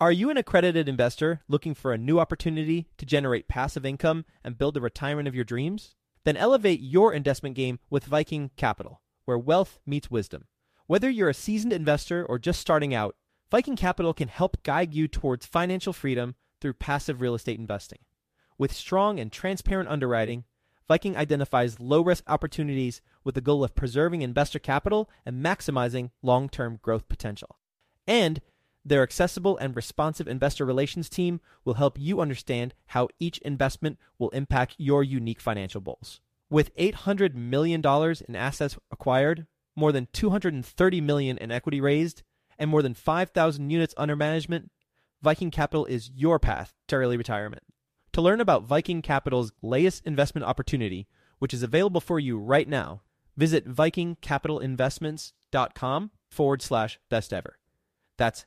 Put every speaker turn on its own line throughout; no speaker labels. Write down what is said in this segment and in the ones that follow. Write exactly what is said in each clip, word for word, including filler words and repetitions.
Are you an accredited investor looking for a new opportunity to generate passive income and build the retirement of your dreams? Then elevate your investment game with Viking Capital, where wealth meets wisdom. Whether you're a seasoned investor or just starting out, Viking Capital can help guide you towards financial freedom through passive real estate investing. With strong and transparent underwriting, Viking identifies low-risk opportunities with the goal of preserving investor capital and maximizing long-term growth potential. And their accessible and responsive investor relations team will help you understand how each investment will impact your unique financial goals. With eight hundred million dollars in assets acquired, more than two hundred thirty million dollars in equity raised, and more than five thousand units under management, Viking Capital is your path to early retirement. To learn about Viking Capital's latest investment opportunity, which is available for you right now, visit vikingcapitalinvestments.com forward slash best ever. That's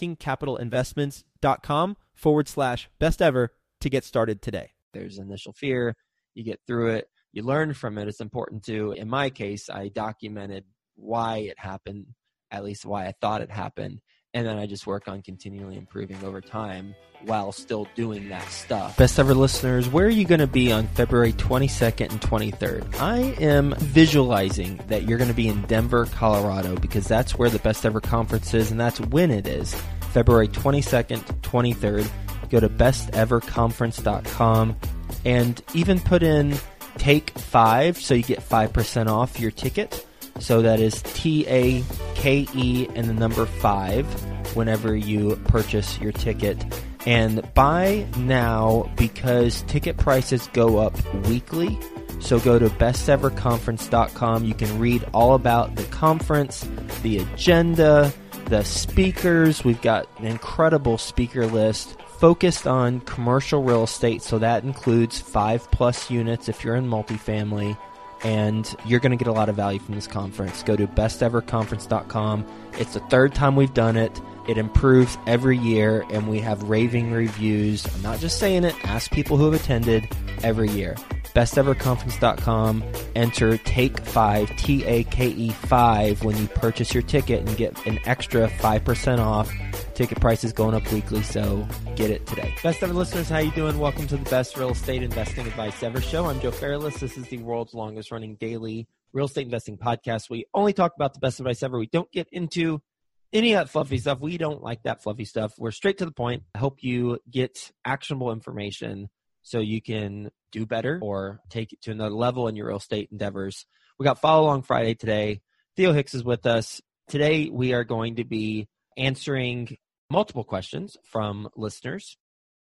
vikingcapitalinvestments.com forward slash best ever to get started today.
There's initial fear. You get through it. You learn from it. It's important to, in my case, I documented why it happened, at least why I thought it happened. And then I just work on continually improving over time while still doing that stuff. Best ever listeners, where are you going to be on February twenty-second and twenty-third? I am visualizing that you're going to be in Denver, Colorado, because that's where the Best Ever Conference is, and that's when it is. February twenty-second, twenty-third. Go to best ever conference dot com and even put in take five so you get five percent off your ticket. So that is T A K E and the number five whenever you purchase your ticket. And buy now because ticket prices go up weekly. So go to best ever conference dot com. You can read all about the conference, the agenda, the speakers. We've got an incredible speaker list focused on commercial real estate. So that includes five plus units if you're in multifamily. And you're going to get a lot of value from this conference. Go to best ever conference dot com. It's the third time we've done it. It improves every year, and we have raving reviews. I'm not just saying it. Ask people who have attended every year. best ever conference dot com. Enter take five, T A K E five, when you purchase your ticket and get an extra five percent off. Ticket prices going up weekly, so get it today. Best ever listeners, how you doing? Welcome to the Best Real Estate Investing Advice Ever show. I'm Joe Fairless. This is the world's longest running daily real estate investing podcast. We only talk about the best advice ever. We don't get into any of that fluffy stuff. We don't like that fluffy stuff. We're straight to the point. I hope you get actionable information so you can do better or take it to another level in your real estate endeavors. We got Follow Along Friday today. Theo Hicks is with us. Today we are going to be answering multiple questions from listeners,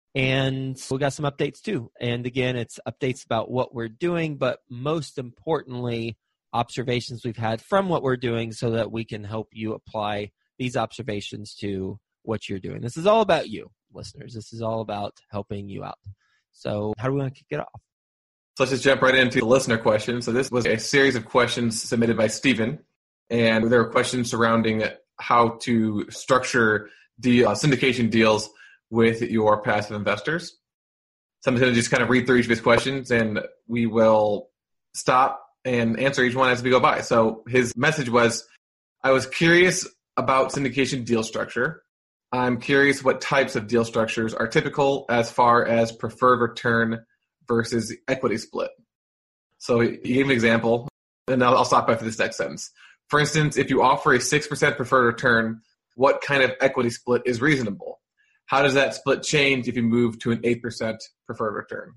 and we got some updates too. And again, it's updates about what we're doing, but most importantly, observations we've had from what we're doing so that we can help you apply these observations to what you're doing. This is all about you, listeners. This is all about helping you out. So how do we want to kick it off?
So let's just jump right into the listener questions. So this was a series of questions submitted by Stephen, and there were questions surrounding how to structure deal, uh, syndication deals with your passive investors. So I'm going to just kind of read through each of his questions, and we will stop and answer each one as we go by. So his message was, I was curious about syndication deal structure. I'm curious what types of deal structures are typical as far as preferred return versus equity split. So he gave an example, and I'll, I'll stop after this next sentence. For instance, if you offer a six percent preferred return, what kind of equity split is reasonable? How does that split change if you move to an eight percent preferred return?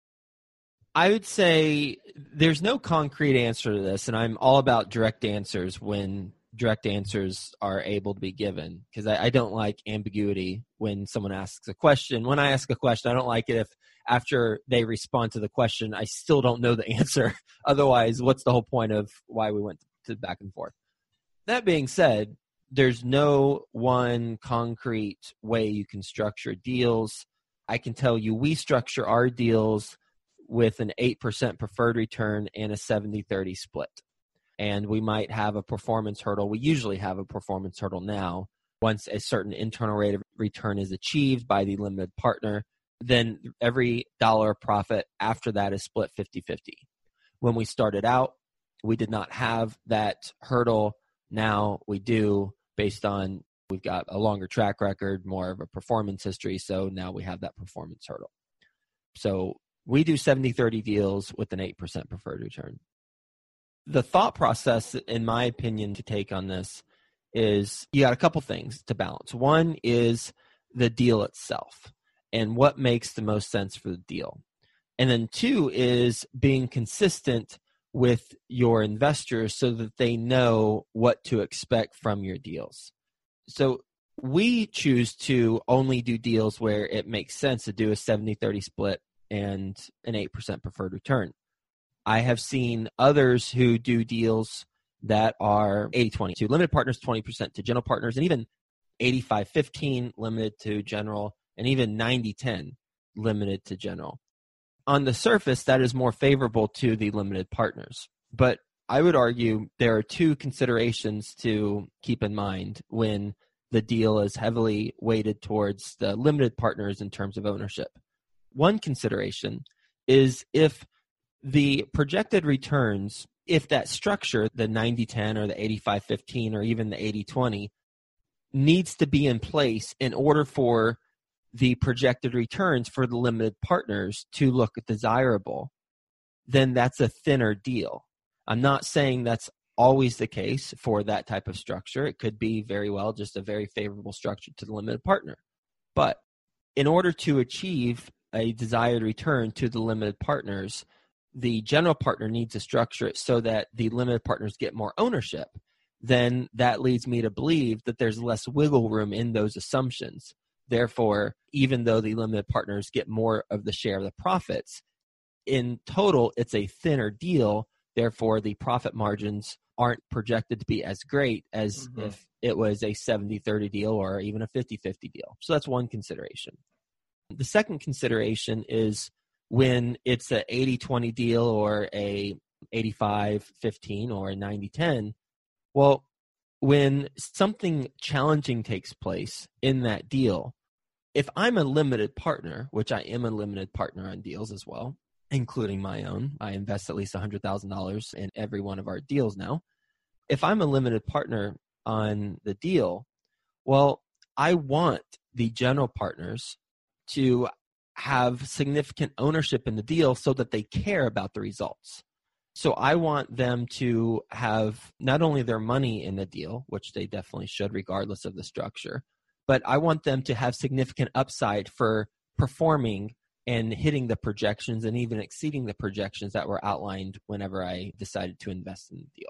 I would say there's no concrete answer to this, and I'm all about direct answers when direct answers are able to be given, because I, I don't like ambiguity when someone asks a question. When I ask a question, I don't like it if after they respond to the question, I still don't know the answer. Otherwise, what's the whole point of why we went to back and forth? That being said, there's no one concrete way you can structure deals. I can tell you we structure our deals with an eight percent preferred return and a seventy thirty split. And we might have a performance hurdle. We usually have a performance hurdle now. Once a certain internal rate of return is achieved by the limited partner, then every dollar of profit after that is split fifty-fifty. When we started out, we did not have that hurdle. Now we do, based on We've got a longer track record, more of a performance history, so now we have that performance hurdle. So we do seventy thirty deals with an eight percent preferred return. The thought process, in my opinion, to take on this is you got a couple things to balance. One is the deal itself and what makes the most sense for the deal. And then two is being consistent with your investors so that they know what to expect from your deals. So we choose to only do deals where it makes sense to do a seventy thirty split and an eight percent preferred return. I have seen others who do deals that are eighty twenty to limited partners, twenty percent to general partners, and even eighty-five fifteen limited to general, and even ninety ten limited to general. On the surface, that is more favorable to the limited partners. But I would argue there are two considerations to keep in mind when the deal is heavily weighted towards the limited partners in terms of ownership. One consideration is if the projected returns, if that structure, the ninety ten or the eighty-five fifteen or even the eighty twenty, needs to be in place in order for the projected returns for the limited partners to look desirable, then that's a thinner deal. I'm not saying that's always the case for that type of structure. It could be very well just a very favorable structure to the limited partner. But in order to achieve a desired return to the limited partners, the general partner needs to structure it so that the limited partners get more ownership. Then that leads me to believe that there's less wiggle room in those assumptions. Therefore, even though the limited partners get more of the share of the profits, in total, it's a thinner deal. Therefore, the profit margins aren't projected to be as great as mm-hmm. if it was a seventy thirty deal or even a fifty fifty deal. So that's one consideration. The second consideration is when it's an eighty twenty deal or a eighty-five fifteen or a ninety ten, well, when something challenging takes place in that deal, if I'm a limited partner, which I am a limited partner on deals as well, including my own, I invest at least one hundred thousand dollars in every one of our deals now. If I'm a limited partner on the deal, well, I want the general partners to have significant ownership in the deal so that they care about the results. So I want them to have not only their money in the deal, which they definitely should regardless of the structure, but I want them to have significant upside for performing and hitting the projections and even exceeding the projections that were outlined whenever I decided to invest in the deal.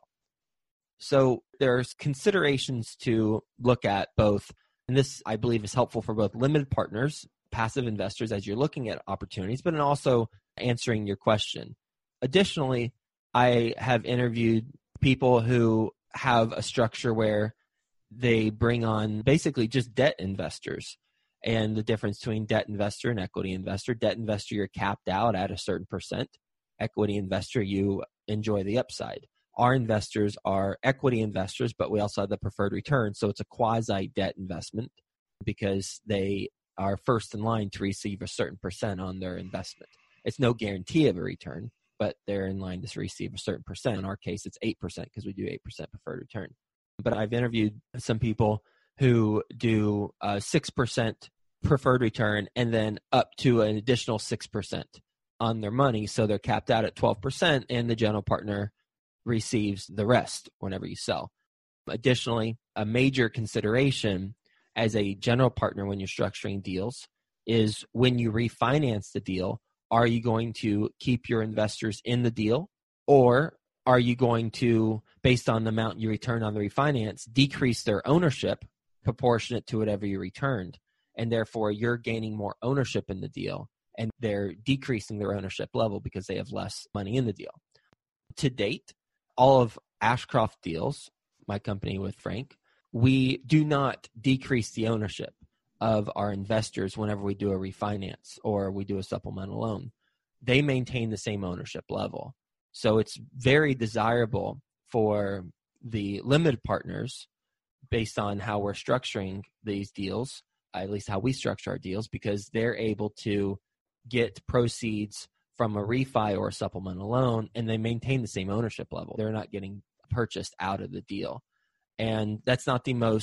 So there's considerations to look at both, and this I believe is helpful for both limited partners, passive investors as you're looking at opportunities, but also answering your question. Additionally, I have interviewed people who have a structure where they bring on basically just debt investors. And the difference between debt investor and equity investor. Debt investor, you're capped out at a certain percent. Equity investor, you enjoy the upside. Our investors are equity investors, but we also have the preferred return. So it's a quasi-debt investment because they are first in line to receive a certain percent on their investment. It's no guarantee of a return, but they're in line to receive a certain percent. In our case, it's eight percent because we do eight percent preferred return. But I've interviewed some people who do uh, six percent preferred return and then up to an additional six percent on their money. So they're capped out at twelve percent and the general partner receives the rest whenever you sell. Additionally, a major consideration as a general partner when you're structuring deals is when you refinance the deal, are you going to keep your investors in the deal, or are you going to, based on the amount you return on the refinance, decrease their ownership proportionate to whatever you returned? And therefore, you're gaining more ownership in the deal, and they're decreasing their ownership level because they have less money in the deal. To date, all of Ashcroft deals, my company with Frank, we do not decrease the ownership of our investors whenever we do a refinance or we do a supplemental loan. They maintain the same ownership level. So it's very desirable for the limited partners based on how we're structuring these deals, at least how we structure our deals, because they're able to get proceeds from a refi or a supplemental loan, and they maintain the same ownership level. They're not getting purchased out of the deal. And that's not the most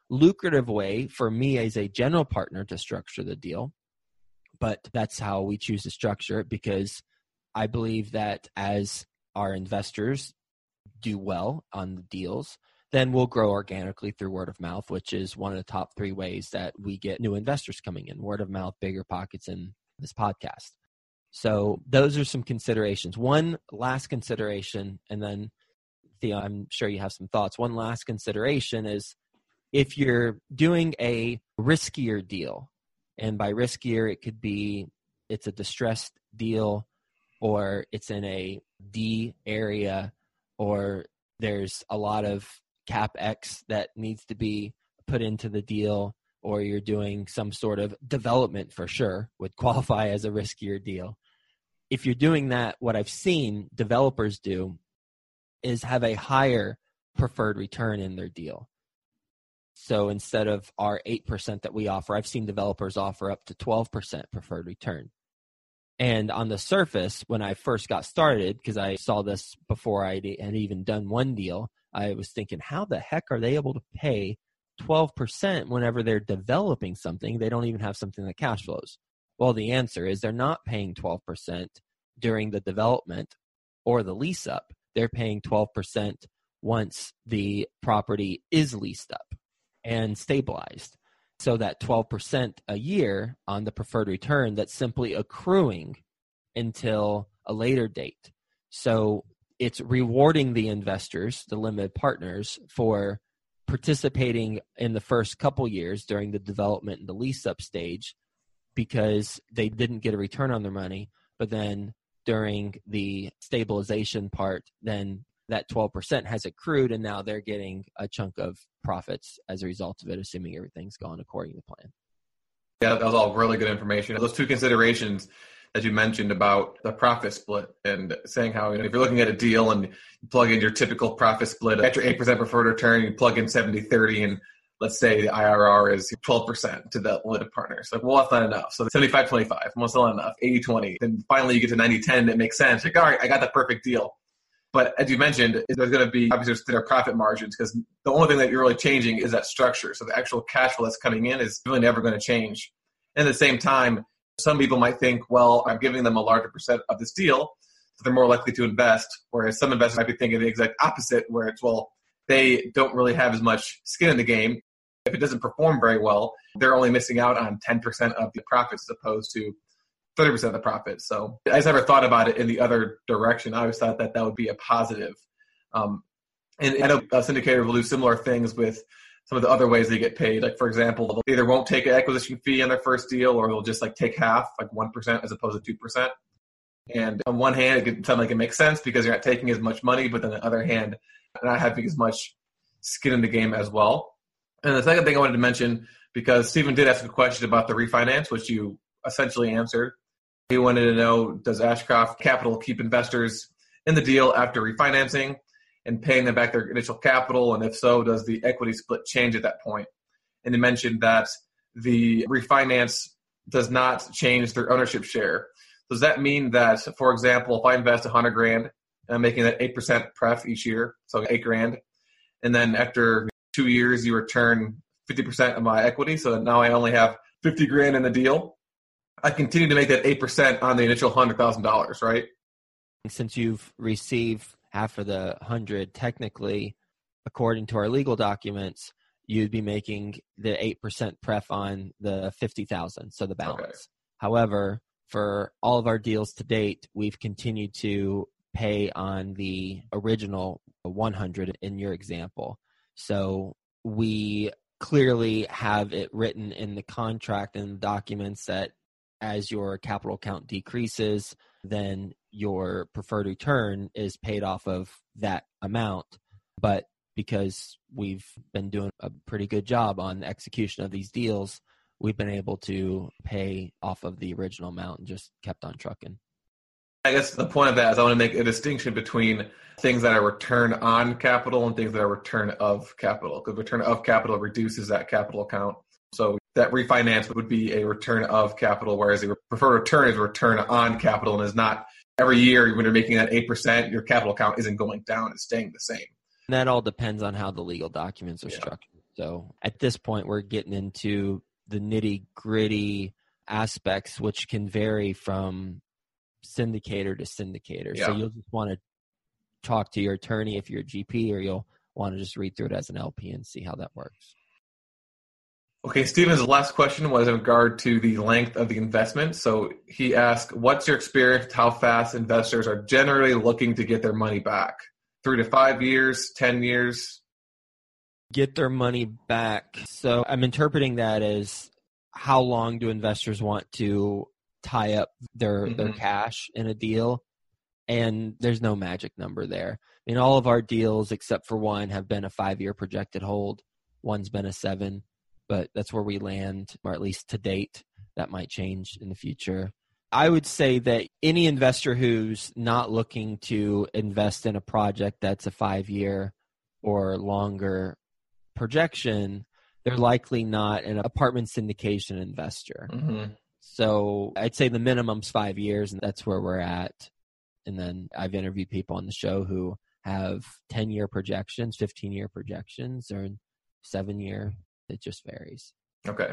lucrative way for me as a general partner to structure the deal, but that's how we choose to structure it, because I believe that as our investors do well on the deals, then we'll grow organically through word of mouth, which is one of the top three ways that we get new investors coming in. Word of mouth, bigger pockets, in this podcast. So those are some considerations. One last consideration, and then Theo, I'm sure you have some thoughts. One last consideration is if you're doing a riskier deal, and by riskier, it could be it's a distressed deal, or it's in a D area, or there's a lot of CapEx that needs to be put into the deal, or you're doing some sort of development, for sure would qualify as a riskier deal. If you're doing that, what I've seen developers do is have a higher preferred return in their deal. So instead of our eight percent that we offer, I've seen developers offer up to twelve percent preferred return. And on the surface, when I first got started, because I saw this before I had even done one deal, I was thinking, how the heck are they able to pay twelve percent whenever they're developing something? They don't even have something that cash flows. Well, the answer is they're not paying twelve percent during the development or the lease up. They're paying twelve percent once the property is leased up and stabilized. So that twelve percent a year on the preferred return, that's simply accruing until a later date. So it's rewarding the investors, the limited partners, for participating in the first couple years during the development and the lease up stage, because they didn't get a return on their money. But then during the stabilization part, then that twelve percent has accrued, and now they're getting a chunk of profits as a result of it, assuming everything's gone according to plan.
Yeah, that was all really good information. Those two considerations that you mentioned about the profit split, and saying how, you know, if you're looking at a deal and you plug in your typical profit split, at your eight percent preferred return, you plug in seventy thirty, and let's say the I R R is twelve percent to the limited partners. Like, well, that's not enough. So seventy-five twenty-five, well, it's not enough. eighty twenty. Then finally you get to ninety ten, it makes sense. Like, all right, I got the perfect deal. But as you mentioned, there's going to be obviously their profit margins, because the only thing that you're really changing is that structure. So the actual cash flow that's coming in is really never going to change. And at the same time, some people might think, well, I'm giving them a larger percent of this deal, so they're more likely to invest. Whereas some investors might be thinking the exact opposite, where it's, well, they don't really have as much skin in the game. If it doesn't perform very well, they're only missing out on ten percent of the profits as opposed to thirty percent of the profits. So I just never thought about it in the other direction. I always thought that that would be a positive. Um, and I know a syndicator will do similar things with some of the other ways they get paid. Like, for example, they either won't take an acquisition fee on their first deal, or they'll just like take half, like one percent as opposed to two percent. And on one hand, it can sound like it makes sense because you're not taking as much money, but then on the other hand, not having as much skin in the game as well. And the second thing I wanted to mention, because Stephen did ask a question about the refinance, which you essentially answered. He wanted to know, does Ashcroft Capital keep investors in the deal after refinancing and paying them back their initial capital? And if so, does the equity split change at that point? And he mentioned that the refinance does not change their ownership share. Does that mean that, for example, if I invest one hundred grand and I'm making that eight percent pref each year, so eight grand, and then after two years you return fifty percent of my equity, so now I only have fifty grand in the deal, I continue to make that eight percent on the initial one hundred thousand dollars, right?
Since you've received half of the one hundred, technically, according to our legal documents, you'd be making the eight percent pref on the fifty thousand, so the balance. Okay. However, for all of our deals to date, we've continued to pay on the original one hundred in your example. So we clearly have it written in the contract and the documents that as your capital account decreases, then your preferred return is paid off of that amount. But because we've been doing a pretty good job on the execution of these deals, we've been able to pay off of the original amount and just kept on trucking.
I guess the point of that is I want to make a distinction between things that are return on capital and things that are return of capital, because return of capital reduces that capital account. So that refinance would be a return of capital, whereas a preferred return is a return on capital and is not every year when you're making that eight percent, your capital account isn't going down, it's staying the same.
And that all depends on how the legal documents are
yeah.
structured. So at this point, we're getting into the nitty gritty aspects, which can vary from syndicator to syndicator.
Yeah.
So you'll just want to talk to your attorney if you're a G P, or you'll want to just read through it as an L P and see how that works.
Okay, Stephen's last question was in regard to the length of the investment. So he asked, what's your experience, how fast investors are generally looking to get their money back? Three to five years, ten years?
Get their money back. So I'm interpreting that as how long do investors want to tie up their, mm-hmm. their cash in a deal? And there's no magic number there. I mean, all of our deals, except for one, have been a five-year projected hold. One's been a seven. But that's where we land, or at least to date. That might change in the future. I would say that any investor who's not looking to invest in a project that's a five-year or longer projection, they're likely not an apartment syndication investor.
Mm-hmm.
So I'd say the minimum's five years, and that's where we're at. And then I've interviewed people on the show who have ten-year projections, fifteen-year projections, or seven-year. It just varies.
Okay.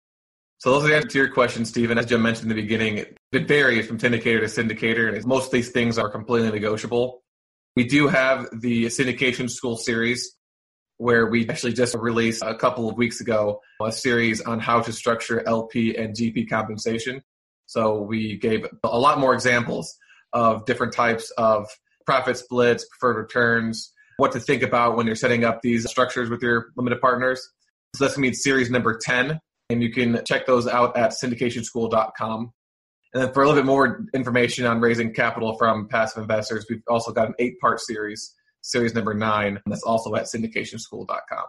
So those are the answers to your question, Stephen. As Jim mentioned in the beginning, it varies from syndicator to syndicator, and most of these things are completely negotiable. We do have the syndication school series, where we actually just released a couple of weeks ago a series on how to structure L P and G P compensation. So we gave a lot more examples of different types of profit splits, preferred returns, what to think about when you're setting up these structures with your limited partners. So that's going to be series number ten, and you can check those out at syndication school dot com. And then for a little bit more information on raising capital from passive investors, we've also got an eight-part series, series number nine, and that's also at syndication school dot com.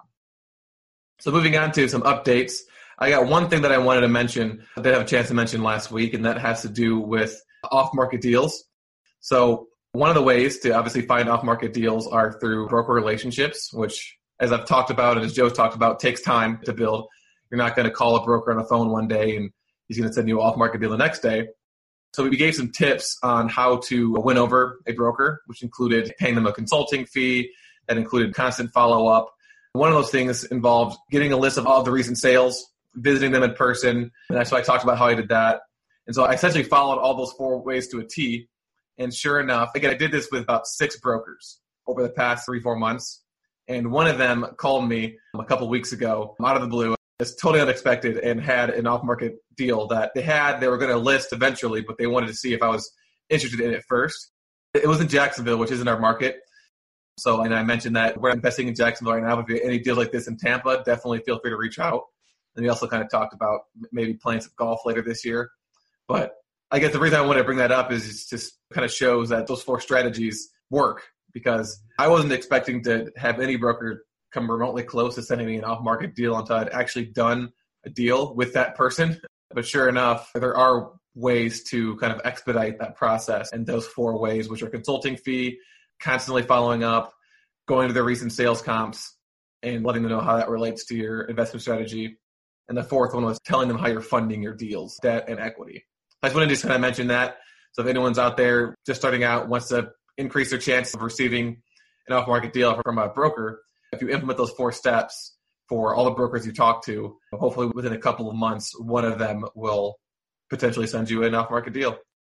So moving on to some updates, I got one thing that I wanted to mention, I did have a chance to mention last week, and that has to do with off-market deals. So one of the ways to obviously find off-market deals are through broker relationships, which, as I've talked about and as Joe's talked about, takes time to build. You're not going to call a broker on the phone one day and he's going to send you an off-market deal the next day. So we gave some tips on how to win over a broker, which included paying them a consulting fee, that included constant follow-up. One of those things involved getting a list of all the recent sales, visiting them in person, and that's why I talked about how I did that. And so I essentially followed all those four ways to a T, and sure enough, again, I did this with about six brokers over the past three, four months. And one of them called me a couple of weeks ago out of the blue. It's totally unexpected, and had an off-market deal that they had. They were going to list eventually, but they wanted to see if I was interested in it first. It was in Jacksonville, which isn't our market. So, and I mentioned that we're investing in Jacksonville right now. If you have any deals like this in Tampa, definitely feel free to reach out. And we also kind of talked about maybe playing some golf later this year. But I guess the reason I wanted to bring that up is it just kind of shows that those four strategies work, because I wasn't expecting to have any broker come remotely close to sending me an off-market deal until I'd actually done a deal with that person. But sure enough, there are ways to kind of expedite that process. And those four ways, which are consulting fee, constantly following up, going to their recent sales comps, and letting them know how that relates to your investment strategy. And the fourth one was telling them how you're funding your deals, debt and equity. I just wanted to just kind of mention that. So if anyone's out there just starting out, wants to increase their chance of receiving an off-market deal from a broker, if you implement those four steps for all the brokers you talk to, hopefully within a couple of months, one of them will potentially send you an off-market deal.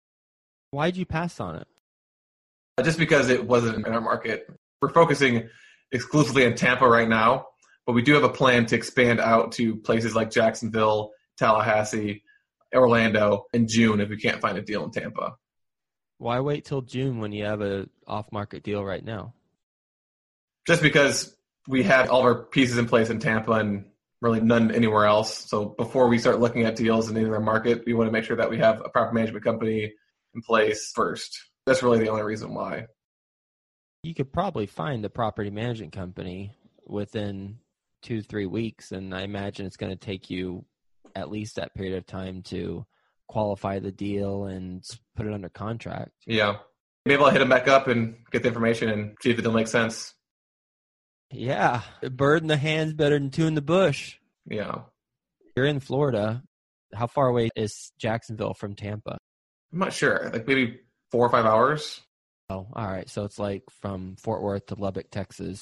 Why'd you pass on it?
Just because it wasn't in our market. We're focusing exclusively in Tampa right now, but we do have a plan to expand out to places like Jacksonville, Tallahassee, Orlando in June if we can't find a deal in Tampa.
Why wait till June when you have an off-market deal right now?
Just because we have all of our pieces in place in Tampa and really none anywhere else. So before we start looking at deals in any other market, we want to make sure that we have a proper management company in place first. That's really the only reason why.
You could probably find a property management company within two, three weeks, and I imagine it's going to take you at least that period of time to qualify the deal and put it under contract.
Yeah. Maybe I'll hit them back up and get the information and see if it'll make sense.
Yeah. A bird in the hand's better than two in the bush.
Yeah.
You're in Florida. How far away is Jacksonville from Tampa?
I'm not sure. Like maybe four or five hours.
Oh, all right. So it's like from Fort Worth to Lubbock, Texas.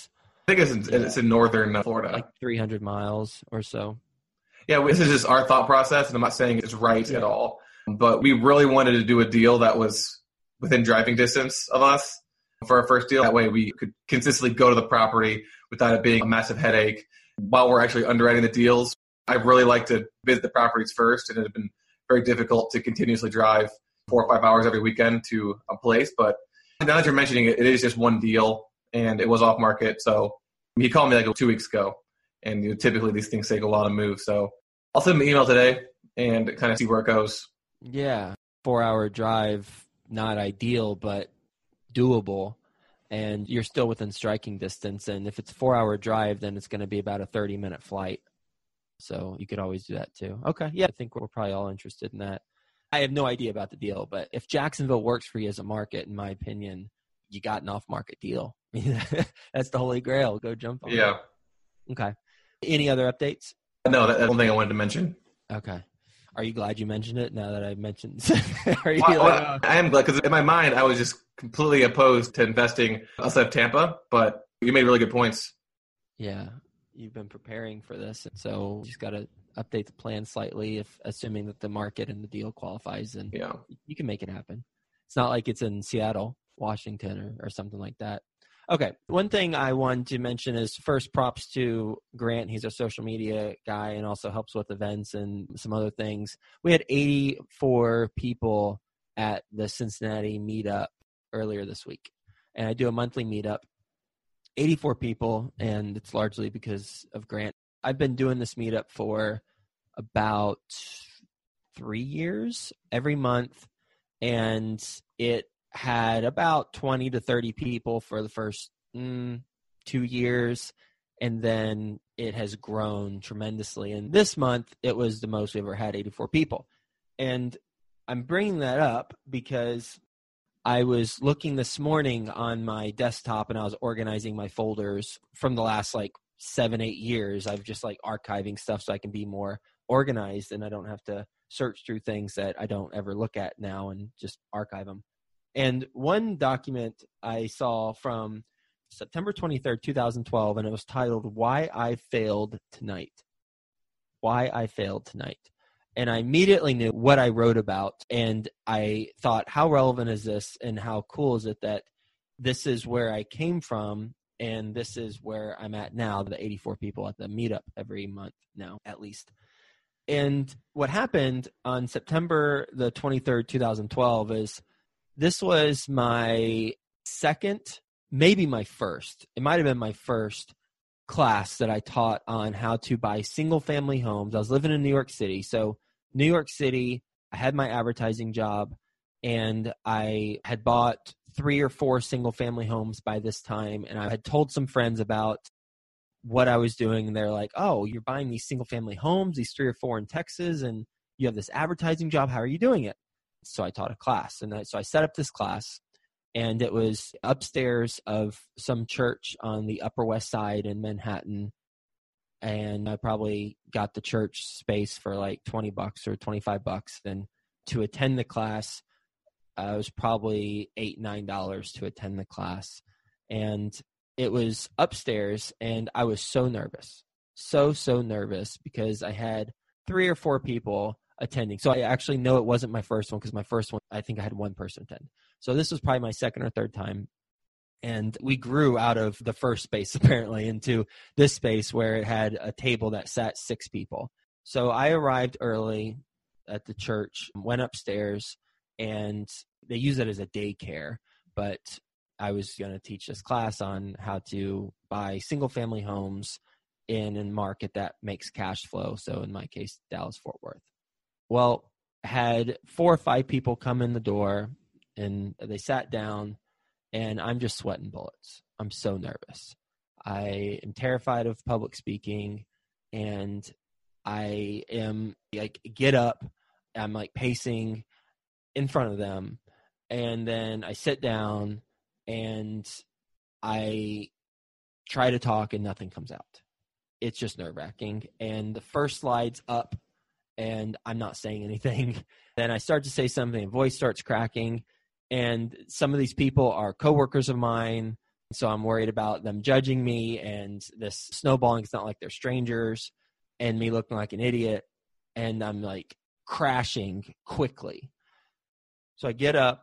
think it's in,
Yeah.
it's in northern Florida.
Like three hundred miles or so.
Yeah, this is just our thought process, and I'm not saying it's right
Yeah.
at all. But we really wanted to do a deal that was within driving distance of us for our first deal. That way we could consistently go to the property without it being a massive headache. While we're actually underwriting the deals, I really like to visit the properties first, and it had been very difficult to continuously drive four or five hours every weekend to a place. But now that you're mentioning it, it is just one deal, and it was off market. So he called me like two weeks ago, and you know, typically these things take a while to move. So I'll send him an email today and kind of see where it goes.
Yeah. Four hour drive, not ideal, but doable. And you're still within striking distance. And if it's a four hour drive, then it's going to be about a thirty minute flight. So you could always do that too. Okay. Yeah. I think we're probably all interested in that. I have no idea about the deal, but if Jacksonville works for you as a market, in my opinion, you got an off market deal. That's the holy grail. Go jump on
Yeah.
it. Okay. Any other updates?
No, that, that's one thing I wanted to mention.
Okay. Are you glad you mentioned it now that I mentioned? Are you
Well,
like,
well,
oh.
I am glad because in my mind I was just completely opposed to investing outside of Tampa, but you made really good points.
Yeah, you've been preparing for this, and so you just got to update the plan slightly, if assuming that the market and the deal qualifies, and
Yeah.
you can make it happen. It's not like it's in Seattle, Washington, or, or something like that. Okay, one thing I wanted to mention is first props to Grant. He's a social media guy and also helps with events and some other things. We had eighty-four people at the Cincinnati meetup earlier this week, and I do a monthly meetup. eighty-four people, and it's largely because of Grant. I've been doing this meetup for about three years, every month, and it had about twenty to thirty people for the first mm, two years, and then it has grown tremendously. And this month, it was the most we've ever had, eighty-four people. And I'm bringing that up because I was looking this morning on my desktop, and I was organizing my folders from the last like seven, eight years. I've just like archiving stuff so I can be more organized, and I don't have to search through things that I don't ever look at now and just archive them. And one document I saw from September twenty-third, twenty twelve, and it was titled, Why I Failed Tonight. Why I Failed Tonight. And I immediately knew what I wrote about, and I thought, how relevant is this, and how cool is it that this is where I came from, and this is where I'm at now, the eighty-four people at the meetup every month now, at least. And what happened on September the twenty-third, twenty twelve is this was my second, maybe my first, it might have been my first class that I taught on how to buy single family homes. I was living in New York City. So New York City, I had my advertising job, and I had bought three or four single family homes by this time. And I had told some friends about what I was doing, and they're like, oh, you're buying these single family homes, these three or four in Texas, and you have this advertising job. How are you doing it? So I taught a class, and I, so I set up this class, and it was upstairs of some church on the Upper West Side in Manhattan. And I probably got the church space for like twenty bucks or twenty-five bucks. And to attend the class, uh, it was probably eight, nine dollars to attend the class. And it was upstairs, and I was so nervous, so, so nervous because I had three or four people attending. So I actually know it wasn't my first one, because my first one, I think I had one person attend. So this was probably my second or third time. And we grew out of the first space apparently into this space where it had a table that sat six people. So I arrived early at the church, went upstairs, and they use it as a daycare, but I was going to teach this class on how to buy single family homes in a market that makes cash flow. So in my case, Dallas, Fort Worth. Well, had four or five people come in the door, and they sat down, and I'm just sweating bullets. I'm so nervous. I am terrified of public speaking, and I am like, get up. I'm like pacing in front of them, and then I sit down, and I try to talk, and nothing comes out. It's just nerve-wracking. And the first slide's up, and I'm not saying anything. Then I start to say something, and voice starts cracking. And some of these people are coworkers of mine. So I'm worried about them judging me and this snowballing. It's not like they're strangers and me looking like an idiot. And I'm like crashing quickly. So I get up,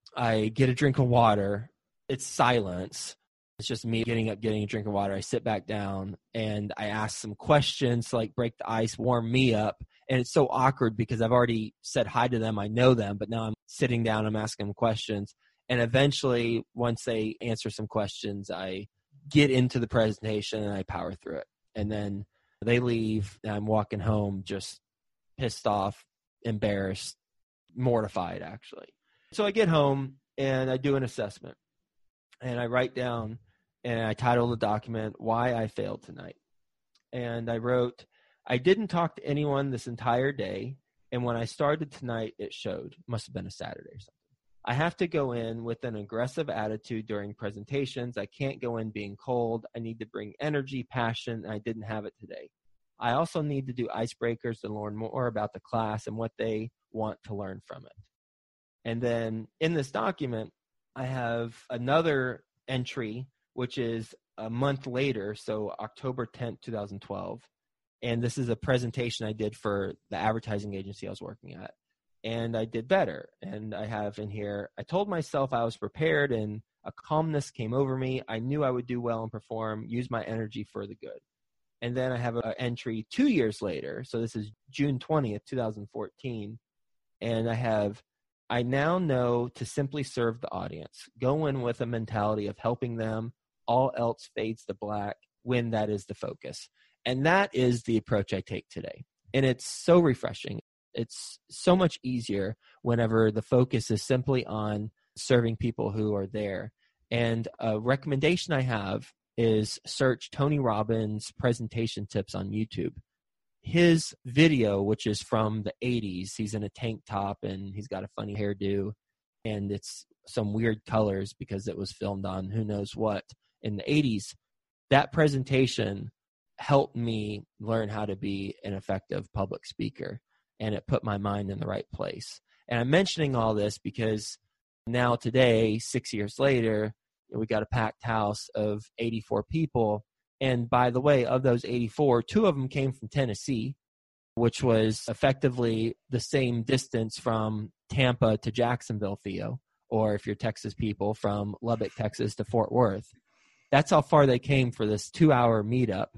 I get a drink of water. It's silence. It's just me getting up, getting a drink of water. I sit back down and I ask some questions to like break the ice, warm me up. And it's so awkward because I've already said hi to them. I know them, but now I'm sitting down, I'm asking them questions. And eventually, once they answer some questions, I get into the presentation and I power through it. And then they leave and I'm walking home just pissed off, embarrassed, mortified actually. So I get home and I do an assessment and I write down and I title the document, Why I Failed Tonight. And I wrote, I didn't talk to anyone this entire day. And when I started tonight, it showed. It must have been a Saturday or something. I have to go in with an aggressive attitude during presentations. I can't go in being cold. I need to bring energy, passion, and I didn't have it today. I also need to do icebreakers to learn more about the class and what they want to learn from it. And then in this document, I have another entry, which is a month later, so October tenth, twenty twelve. And this is a presentation I did for the advertising agency I was working at. And I did better. And I have in here, I told myself I was prepared and a calmness came over me. I knew I would do well and perform, use my energy for the good. And then I have an entry two years later. So this is June twentieth, twenty fourteen. And I have, I now know to simply serve the audience. Go in with a mentality of helping them. All else fades to black when that is the focus. And that is the approach I take today. And it's so refreshing. It's so much easier whenever the focus is simply on serving people who are there. And a recommendation I have is search Tony Robbins presentation tips on YouTube. His video, which is from the eighties, he's in a tank top and he's got a funny hairdo and it's some weird colors because it was filmed on who knows what in the eighties. That presentation helped me learn how to be an effective public speaker. And it put my mind in the right place. And I'm mentioning all this because now today, six years later, we got a packed house of eighty-four people. And by the way, of those eighty-four, two of them came from Tennessee, which was effectively the same distance from Tampa to Jacksonville, Theo, or if you're Texas people, from Lubbock, Texas to Fort Worth. That's how far they came for this two-hour meetup.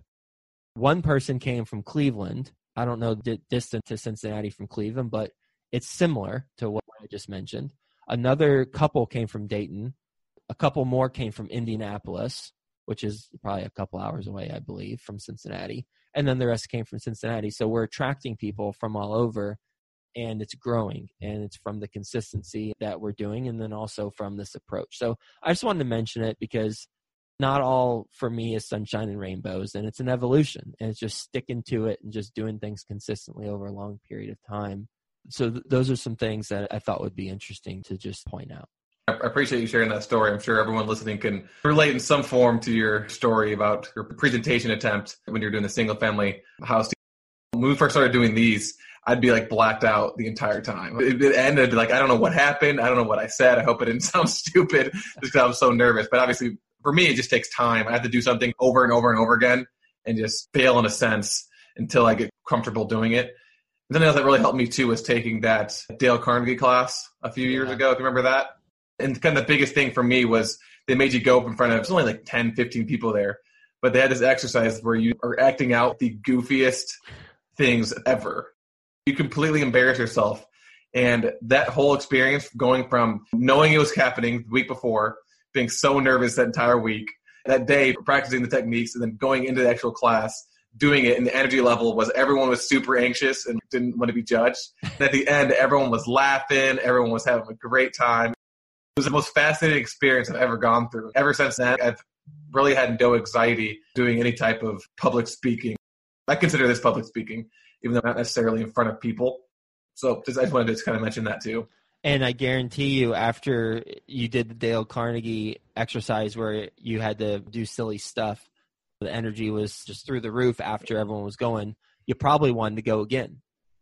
One person came from Cleveland. I don't know the distance to Cincinnati from Cleveland, but it's similar to what I just mentioned. Another couple came from Dayton. A couple more came from Indianapolis, which is probably a couple hours away, I believe, from Cincinnati. And then the rest came from Cincinnati. So we're attracting people from all over, and it's growing. And it's from the consistency that we're doing and then also from this approach. So I just wanted to mention it because not all for me is sunshine and rainbows, and it's an evolution, and it's just sticking to it and just doing things consistently over a long period of time. So th- those are some things that I thought would be interesting to just point out.
I appreciate you sharing that story. I'm sure everyone listening can relate in some form to your story about your presentation attempt when you're doing a single family house. When we first started doing these, I'd be like blacked out the entire time. It, it ended like, I don't know what happened. I don't know what I said. I hope it didn't sound stupid just because I was so nervous. But obviously, for me, it just takes time. I have to do something over and over and over again and just fail in a sense until I get comfortable doing it. And something else that really helped me too was taking that Dale Carnegie class a few years
Yeah.
ago. If you remember that? And kind of the biggest thing for me was they made you go up in front of, there's only like ten, fifteen people there, but they had this exercise where you are acting out the goofiest things ever. You completely embarrass yourself. And that whole experience going from knowing it was happening the week before, being so nervous that entire week, that day practicing the techniques, and then going into the actual class, doing it, and the energy level was everyone was super anxious and didn't want to be judged. And at the end, everyone was laughing. Everyone was having a great time. It was the most fascinating experience I've ever gone through. Ever since then, I've really had no anxiety doing any type of public speaking. I consider this public speaking, even though I'm not necessarily in front of people. So just, I just wanted to just kind of mention that too.
And I guarantee you, after you did the Dale Carnegie exercise where you had to do silly stuff, the energy was just through the roof after everyone was going, you probably wanted to go again.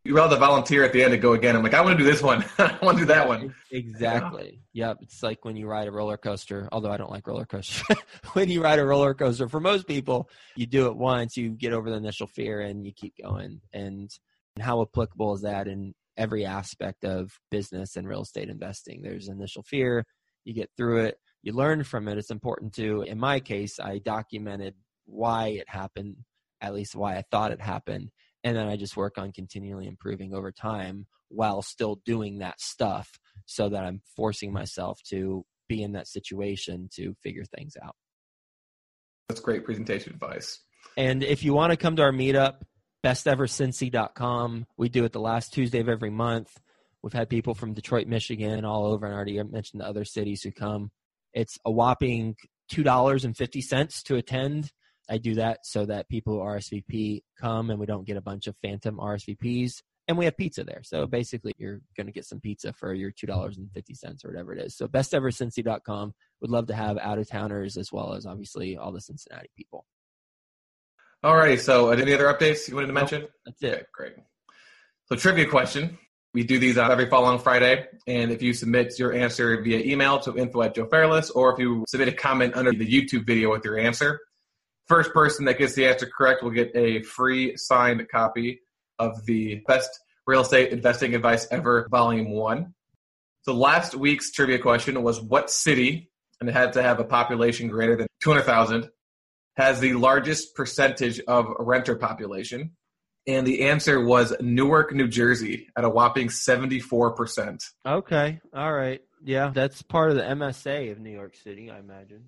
You're allowed to volunteer at the end to go again. I'm like, I want to do this one. I want to do that one.
Exactly. Yeah. Yep. It's like when you ride a roller coaster, although I don't like roller coasters. When you ride a roller coaster, for most people, you do it once, you get over the initial fear and you keep going. And how applicable is that in every aspect of business and real estate investing? There's initial fear. You get through it. You learn from it. It's important to, in my case, I documented why it happened, at least why I thought it happened. And then I just work on continually improving over time while still doing that stuff so that I'm forcing myself to be in that situation to figure things out.
That's great presentation advice.
And if you want to come to our meetup, best ever cincy dot com. We do it the last Tuesday of every month. We've had people from Detroit, Michigan, all over, and I already mentioned the other cities who come. It's a whopping two dollars and fifty cents to attend. I do that so that people who R S V P come and we don't get a bunch of phantom R S V Ps. And we have pizza there. So basically, you're going to get some pizza for your two dollars and fifty cents or whatever it is. So best ever cincy dot com. Would love to have out-of-towners as well as, obviously, all the Cincinnati people.
All right. So uh, any other updates you wanted to mention?
Nope, that's it.
Okay, great. So trivia question. We do these uh, every following Friday. And if you submit your answer via email to info at Joe Fairless, or if you submit a comment under the YouTube video with your answer, first person that gets the answer correct will get a free signed copy of the Best Real Estate Investing Advice Ever, Volume one. So last week's trivia question was, what city, and it had to have a population greater than two hundred thousand, has the largest percentage of renter population? And the answer was Newark, New Jersey, at a whopping seventy-four percent.
Okay. All right. Yeah, that's part of the M S A of New York City, I imagine.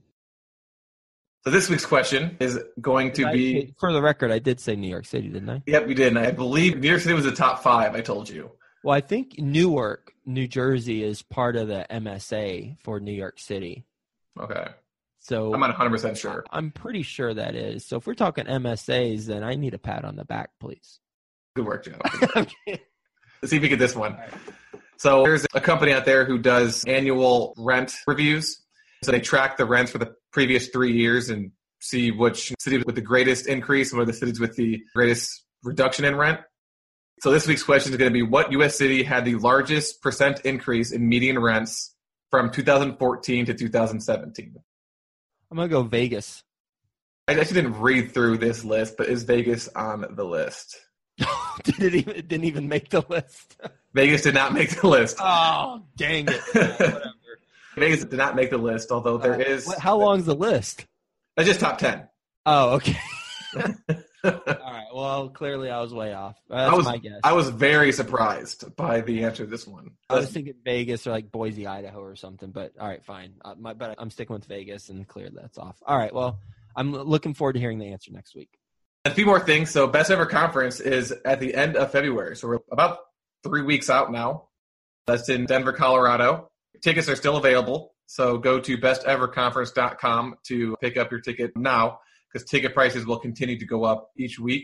So this week's question is going to
I,
be...
For the record, I did say New York City, didn't I?
Yep, you did. And I believe New York City was the top five, I told you.
Well, I think Newark, New Jersey is part of the M S A for New York City.
Okay.
So
I'm not one hundred percent sure.
I'm pretty sure that is. So if we're talking M S As, then I need a pat on the back, please.
Good work, Joe. Good work. Let's see if we get this one. Right. So there's a company out there who does annual rent reviews. So they track the rents for the previous three years and see which cities with the greatest increase and what are the cities with the greatest reduction in rent. So this week's question is going to be, what U S city had the largest percent increase in median rents from two thousand fourteen to two thousand seventeen?
I'm going to go Vegas.
I actually didn't read through this list, but is Vegas on the list?
Did it even, it didn't even make the list?
Vegas did not make the list.
Oh, dang it. Whatever.
Vegas did not make the list, although there uh, is...
How long's the list?
That's just top ten.
Oh, okay. All right. Well, clearly I was way off. That's
I was,
my guess.
I was very surprised by the answer to this one.
I was thinking Vegas or like Boise, Idaho or something, but all right, fine. Uh, my, but I'm sticking with Vegas and clear that's off. All right. Well, I'm looking forward to hearing the answer next week.
A few more things. So Best Ever Conference is at the end of February. So we're about three weeks out now. That's in Denver, Colorado. Tickets are still available. So go to best ever conference dot com to pick up your ticket now, because ticket prices will continue to go up each week.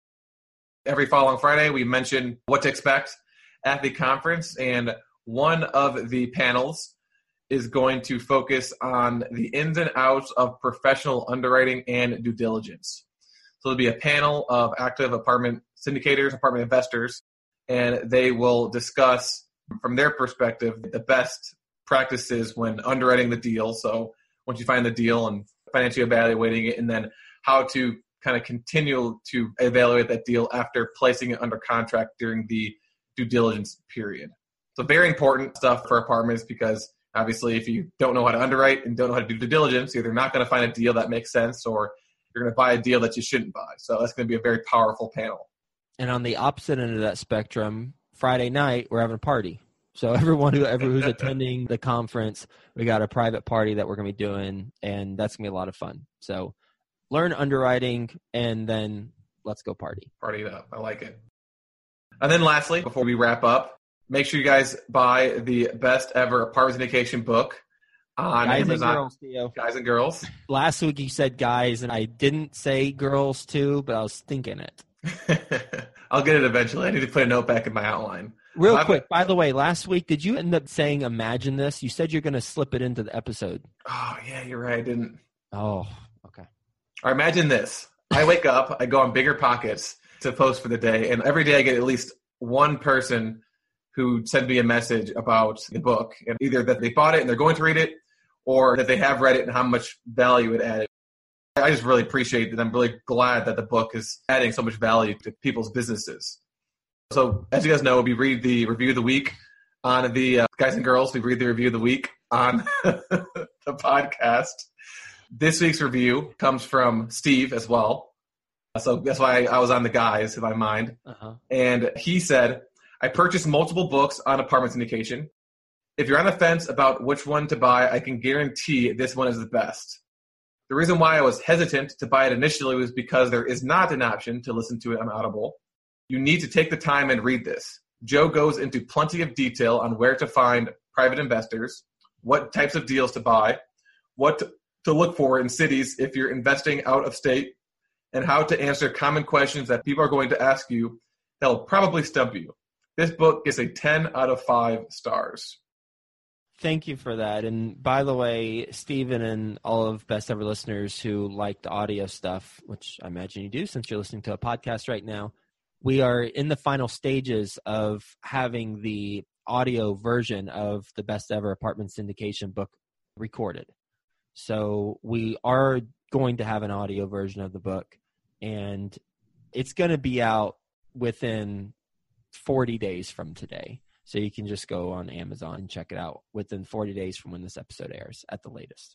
Every following Friday, we mention what to expect at the conference, and one of the panels is going to focus on the ins and outs of professional underwriting and due diligence. So there'll be a panel of active apartment syndicators, apartment investors, and they will discuss from their perspective the best practices when underwriting the deal. So once you find the deal and financially evaluating it, and then how to kind of continue to evaluate that deal after placing it under contract during the due diligence period. So very important stuff for apartments, because obviously if you don't know how to underwrite and don't know how to do due diligence, you're either not going to find a deal that makes sense or you're going to buy a deal that you shouldn't buy. So that's going to be a very powerful panel.
And on the opposite end of that spectrum, Friday night, we're having a party. So everyone who ever who's attending the conference, we got a private party that we're going to be doing, and that's going to be a lot of fun. So learn underwriting, and then let's go party.
Party it up. I like it. And then lastly, before we wrap up, make sure you guys buy the Best Ever Apartment Syndication book on
Guys
Amazon.
And girls, Theo.
Guys and girls.
Last week you said guys, and I didn't say girls too, but I was thinking it.
I'll get it eventually. I need to put a note back in my outline.
Real I've, quick, by the way, last week, did you end up saying imagine this? You said you're going to slip it into the episode.
Oh, yeah, you're right. I didn't.
Oh, okay.
All right, imagine this. I wake up, I go on Bigger Pockets to post for the day, and every day I get at least one person who sent me a message about the book, and either that they bought it and they're going to read it, or that they have read it and how much value it added. I just really appreciate that. I'm really glad that the book is adding so much value to people's businesses. So as you guys know, we read the review of the week on the, uh, guys and girls, we read the review of the week on the podcast. This week's review comes from Steve as well. So that's why I was on the guys in my mind. Uh-huh. And he said, I purchased multiple books on apartment syndication. If you're on the fence about which one to buy, I can guarantee this one is the best. The reason why I was hesitant to buy it initially was because there is not an option to listen to it on Audible. You need to take the time and read this. Joe goes into plenty of detail on where to find private investors, what types of deals to buy, what to look for in cities if you're investing out of state, and how to answer common questions that people are going to ask you that'll probably stump you. This book is a ten out of five stars.
Thank you for that. And by the way, Stephen and all of Best Ever listeners who like the audio stuff, which I imagine you do since you're listening to a podcast right now, we are in the final stages of having the audio version of the Best Ever Apartment Syndication book recorded. So we are going to have an audio version of the book, and it's going to be out within forty days from today. So you can just go on Amazon and check it out within forty days from when this episode airs at the latest.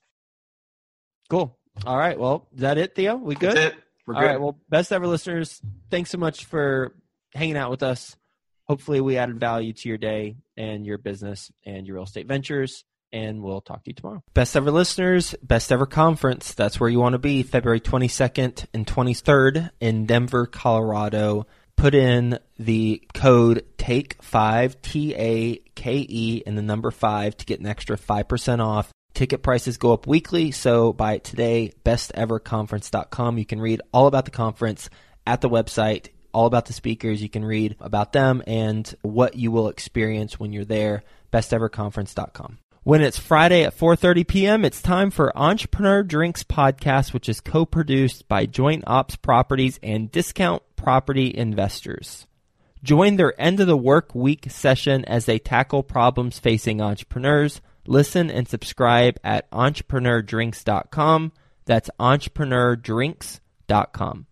Cool. All right. Well, is that it, Theo? We good?
That's it. We're
All
good.
right. Well, Best Ever listeners, thanks so much for hanging out with us. Hopefully we added value to your day and your business and your real estate ventures, and we'll talk to you tomorrow. Best Ever listeners, Best Ever Conference. That's where you want to be, February twenty-second and twenty-third in Denver, Colorado. Put in the code take five, T A K E, and the number five to get an extra five percent off. Ticket prices go up weekly, so buy it today, best ever conference dot com. You can read all about the conference at the website, all about the speakers. You can read about them and what you will experience when you're there, best ever conference dot com. When it's Friday at four thirty p.m., it's time for Entrepreneur Drinks Podcast, which is co-produced by Joint Ops Properties and Discount Property Investors. Join their end of the work week session as they tackle problems facing entrepreneurs. Listen and subscribe at entrepreneur drinks dot com. That's entrepreneur drinks dot com.